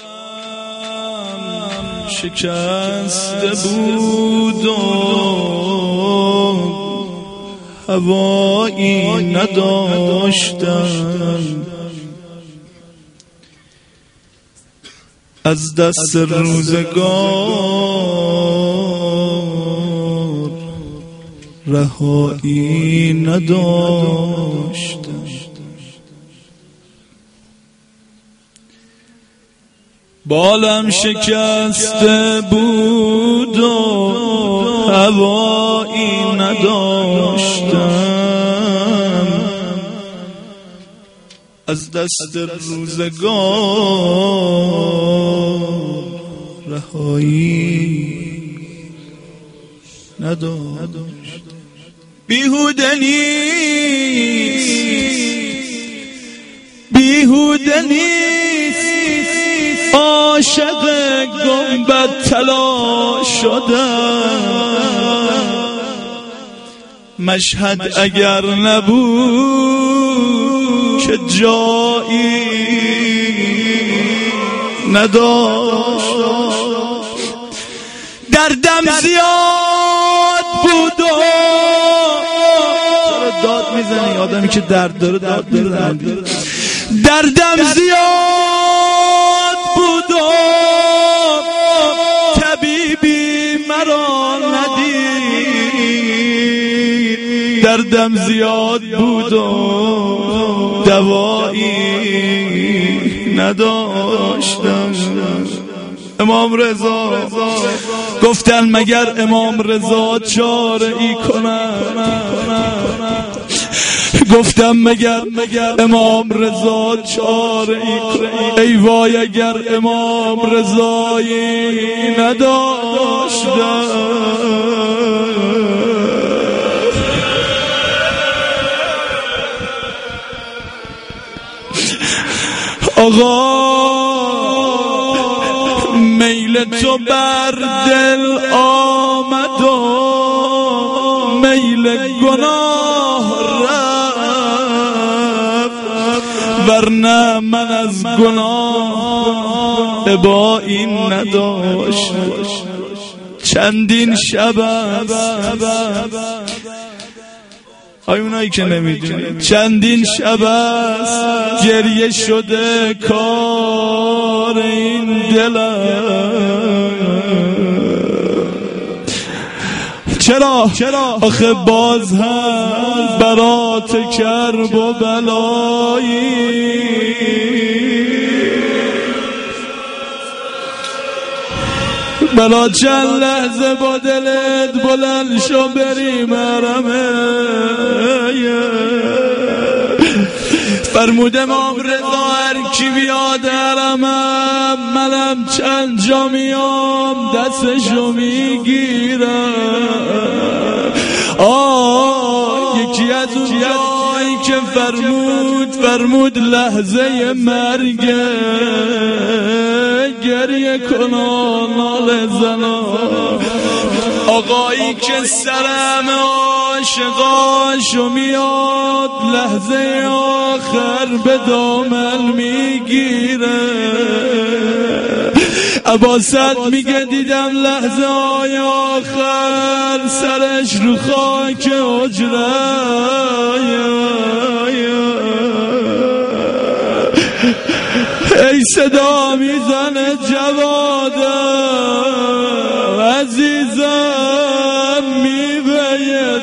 بالم شکسته بود و هوایی نداشتم، از دست روزگار رهایی نداشتم. بالم شکسته بود و هوایی نداشتم، از دست روزگار رهایی نداشتم. بیهوده نیست عاشق گنبد طلا شدم، مشهد اگر نبود که جایی نداشت. دردم زیاد بود و داد میزنی آدمی که درد داره داد میزنی. دردم زیاد بود و طبیبی مرا ندید، دردم زیاد بود و دوایی نداشتم. امام رضا گفتن مگر امام رضا چاره ای کنن، گفتم مگر امام رضا چاره ای کنن. ای وای اگر امام رضایی نداشتم. آقا میل تو بر دل آمد و میل گناه رفت، ورنه من از گناه ابایی نداشت. چندین شب است اونایی که نمیدونید، چندین شب است گریه شده کار این دلم. چرا آخه باز هم برات کرب و بلایی، بلا چند لحظه با دلت بلند شو بریم حرمه. فرمود امام رضا هر کی بیاد حرمم منم چند جا میام دستشو میگیرم. یکی از اون جایی که فرمود لحظه مرگ گریه کنان ناله زنان. آقایی که سرم عاشقاشو میاد لحظه آخر به دامن میگیره. عباست میگه دیدم لحظه های آخر سرش رو خاک حجره. ای صدا میزنه جوادم عزیزم میوه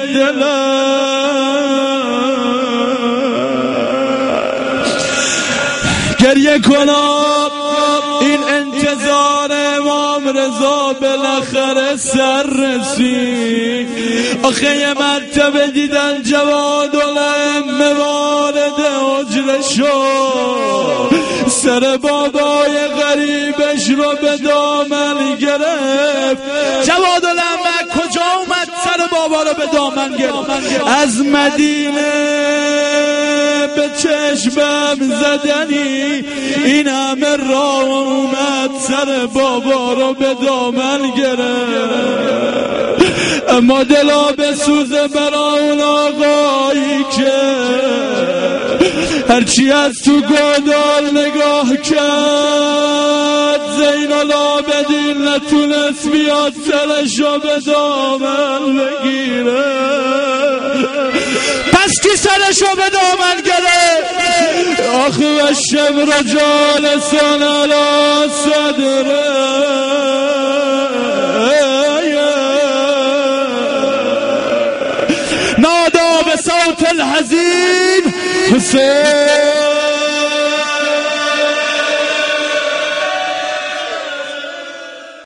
دلم، گریه کنم این انتظار امام رضا بالاخره سر رسید. آخه یه مرتبه دیدن جواد الائمه وارد حجره شد، سر بابای غریبش رو به دامن گرفت. جواد الائمه کجا اومد سر بابا رو به دامن گرفت؟ از مدینه به چشمم زدنی این همه راه اومد سر بابا رو به دامن گرفت. اما دلا به سوزه برا اون آقایی که هرچی از تو گودال نگاه کرد الدین نتونست بیاد سرشو به دامن بگیره، پس کی سرشو به دامن گرفت؟ آخه و شمر جالسان علی صدره، نادا به صوت الحزین حسین